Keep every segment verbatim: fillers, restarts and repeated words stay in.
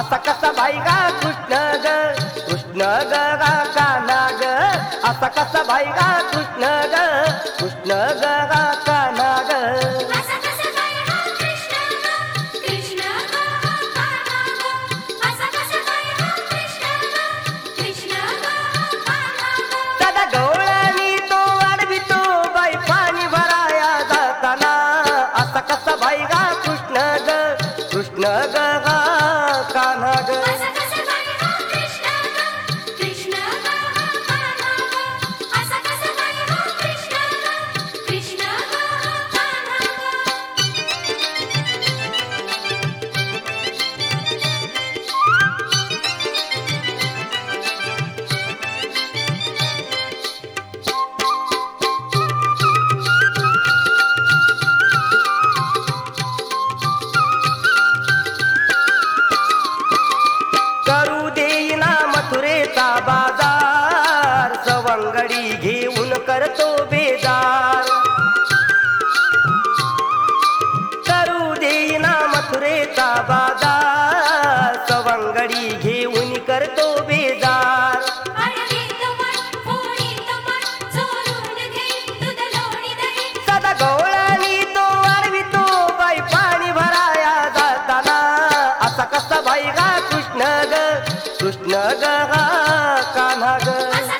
असा कसा बाई गा कृष्ण ग कृष्ण ग गा कान्हा ग असा कसा बाई गा कृष्ण ग कृष्ण ग गा कान्हा ग सदा गवळणी तो वाढवितो बाई पाणी भराया जाताना असा कसा बाई गा कृष्ण ग कृष्ण ग गा कान्हा ग करू देईना मथुरेचा बाजार सवंगडी घेऊन करतो बेजार करू देईना मथुरेचा बाजार सवंगडी घेऊन करतो बेजार सदा गवळणी तो वाढवितो बाई पाणी भराया जाताना असा कसा बाई गा कृष्ण ग कृष्ण ग गा कान्हा ग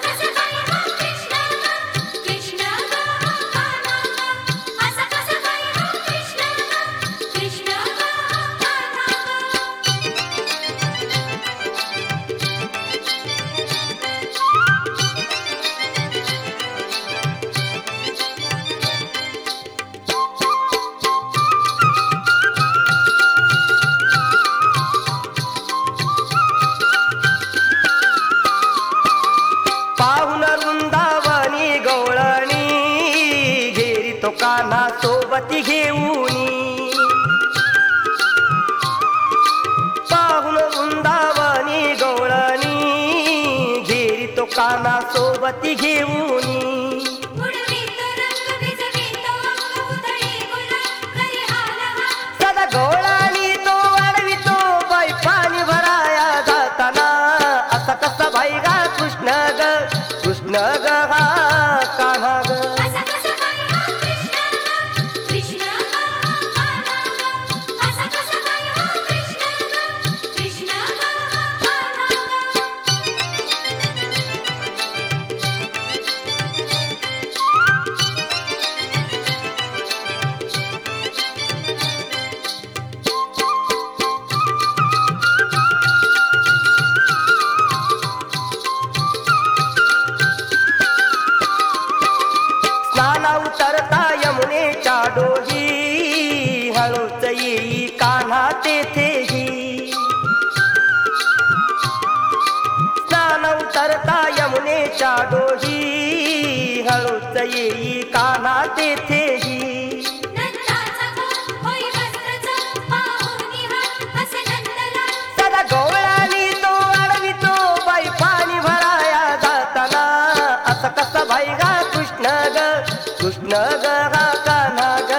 पाहुन वृंदावनी गवळणी घेरी तो कान्हा सोबती घेऊनी पाहुन वृंदावनी गवळणी घेरी तो कान्हा सोबती घेऊनी सदा गवळणी तो वाढवितो बाई पाणी भराया जाताना असा कसा बाई गा कृष्ण ग कृष्ण ग गा कान्हा ग स्नाना उतरता यमुनेच्या डोही हळूच येई कान्हा तेथेही स्नान उतरता यमुनेच्या डोही हळूच येई कान्हा तेथेही सदा गवळणी तो वाढवितो बाई पाणी भराया जाताना असा कसा बाई गा कृष्ण ग कृष्ण ग गा कान्हा ग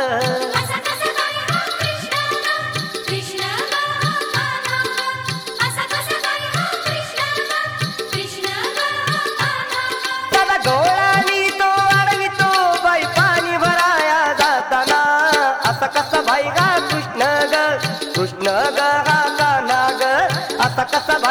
सदा गवळणी तो वाढवितो बाई पाणी भराया जाताना असा कसा बाई गा कृष्ण ग कृष्ण ग गा कान्हा ग असा कसा